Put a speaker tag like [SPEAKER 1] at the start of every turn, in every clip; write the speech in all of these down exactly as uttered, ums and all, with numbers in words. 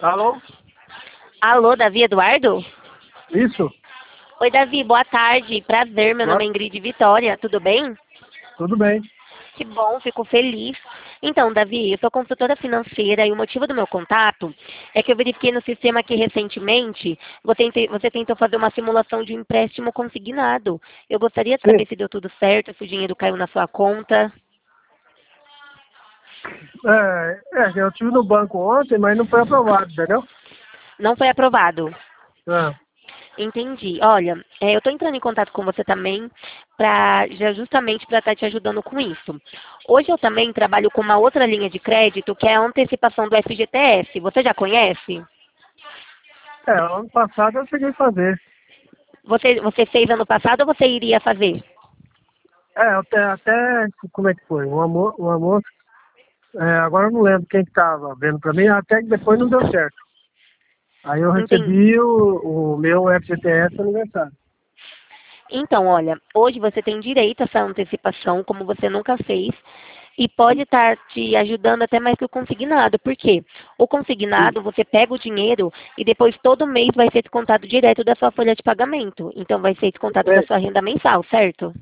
[SPEAKER 1] Alô?
[SPEAKER 2] Alô, Davi Eduardo?
[SPEAKER 1] Isso?
[SPEAKER 2] Oi, Davi, boa tarde. Prazer, meu nome
[SPEAKER 1] Boa-
[SPEAKER 2] é Ingrid Vitória, tudo bem?
[SPEAKER 1] Tudo bem.
[SPEAKER 2] Que bom, fico feliz. Então, Davi, eu sou consultora financeira e o motivo do meu contato é que eu verifiquei no sistema que recentemente você, inte- você tentou fazer uma simulação de um empréstimo consignado. Eu gostaria de
[SPEAKER 1] Sim.
[SPEAKER 2] saber se deu tudo certo, se o dinheiro caiu na sua conta.
[SPEAKER 1] É, é, eu estive no banco ontem, mas não foi aprovado, entendeu?
[SPEAKER 2] Não foi aprovado.
[SPEAKER 1] Ah,
[SPEAKER 2] Entendi. Olha, é, eu estou entrando em contato com você também pra, já justamente para estar te ajudando com isso. Hoje eu também trabalho com uma outra linha de crédito que é a antecipação do F G T S. Você já conhece?
[SPEAKER 1] é, ano passado eu cheguei a fazer.
[SPEAKER 2] Você, você fez ano passado ou você iria fazer?
[SPEAKER 1] É, até, até como é que foi? Um amor, um amor, é, agora eu não lembro quem que estava vendo para mim, até que depois não deu certo. Aí eu
[SPEAKER 2] Entendi.
[SPEAKER 1] recebi o, o meu F G T S aniversário.
[SPEAKER 2] Então, olha, hoje você tem direito a essa antecipação, como você nunca fez, e pode estar te ajudando até mais que o consignado. Por quê? O
[SPEAKER 1] Sim.
[SPEAKER 2] consignado, você pega o dinheiro e depois todo mês vai ser descontado direto da sua folha de pagamento. Então, vai ser descontado da
[SPEAKER 1] Sei.
[SPEAKER 2] sua renda mensal, certo?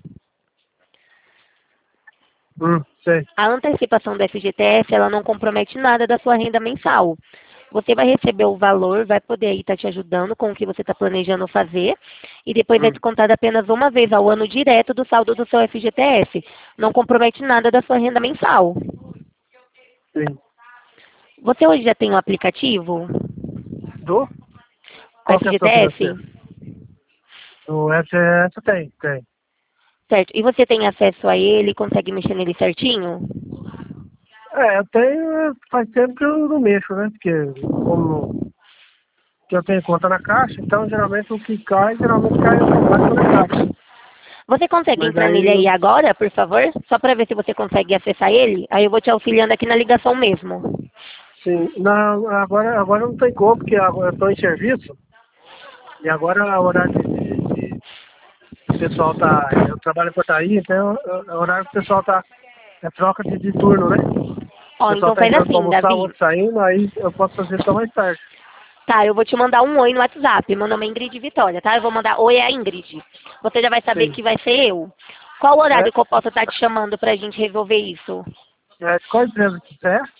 [SPEAKER 1] Hum, sei.
[SPEAKER 2] A antecipação do F G T S, ela não compromete nada da sua renda mensal. Você vai receber o valor, vai poder aí estar te ajudando com o que você está planejando fazer, e depois é
[SPEAKER 1] Hum,
[SPEAKER 2] descontado apenas uma vez ao ano direto do saldo do seu F G T S. Não compromete nada da sua renda mensal.
[SPEAKER 1] sim.
[SPEAKER 2] Você hoje já tem um aplicativo
[SPEAKER 1] Do? Qual que é a sua
[SPEAKER 2] F G T S?
[SPEAKER 1] financeira? O F G T S tem, tem.
[SPEAKER 2] Certo. E você tem acesso a ele, consegue mexer nele certinho?
[SPEAKER 1] É, eu tenho, faz tempo que eu não mexo, né? Porque como não- que eu tenho conta na caixa, então geralmente o que cai, geralmente cai automático na caixa.
[SPEAKER 2] Você consegue
[SPEAKER 1] Mas
[SPEAKER 2] entrar
[SPEAKER 1] aí,
[SPEAKER 2] nele aí
[SPEAKER 1] eu-
[SPEAKER 2] agora, por favor? Só para ver se você consegue acessar ele? Aí eu vou te auxiliando aqui na ligação mesmo.
[SPEAKER 1] sim, não, agora, agora não tem como, porque agora eu estou em serviço, e agora é o horário de, de, de- o pessoal tá, eu trabalho em portaria, então é o horário que o pessoal tá, é troca de, de turno, né? O
[SPEAKER 2] Ó,
[SPEAKER 1] pessoal
[SPEAKER 2] então
[SPEAKER 1] tá
[SPEAKER 2] faz
[SPEAKER 1] entrando para
[SPEAKER 2] assim,
[SPEAKER 1] almoçar, o
[SPEAKER 2] Davi.
[SPEAKER 1] outro saindo, aí eu posso fazer só mais tarde.
[SPEAKER 2] Tá, eu vou te mandar um oi no WhatsApp. Meu nome é Ingrid Vitória, tá? Eu vou mandar oi é a Ingrid. Você já vai saber
[SPEAKER 1] Sim.
[SPEAKER 2] que vai ser eu. Qual
[SPEAKER 1] É,
[SPEAKER 2] horário que eu posso estar te chamando pra gente resolver isso?
[SPEAKER 1] é, qual empresa que você é?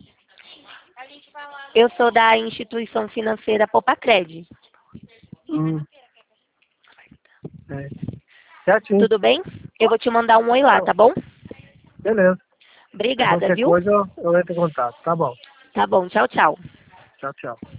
[SPEAKER 2] Eu sou da instituição financeira Popacred.
[SPEAKER 1] Hum, é. Certinho.
[SPEAKER 2] Tudo bem? Eu vou te mandar um oi lá,
[SPEAKER 1] Tá,
[SPEAKER 2] tá bom?
[SPEAKER 1] beleza. Aí
[SPEAKER 2] Obrigada,
[SPEAKER 1] qualquer
[SPEAKER 2] viu?
[SPEAKER 1] coisa eu, eu entro em contato. Tá bom.
[SPEAKER 2] Tá bom, tchau, tchau.
[SPEAKER 1] Tchau, tchau.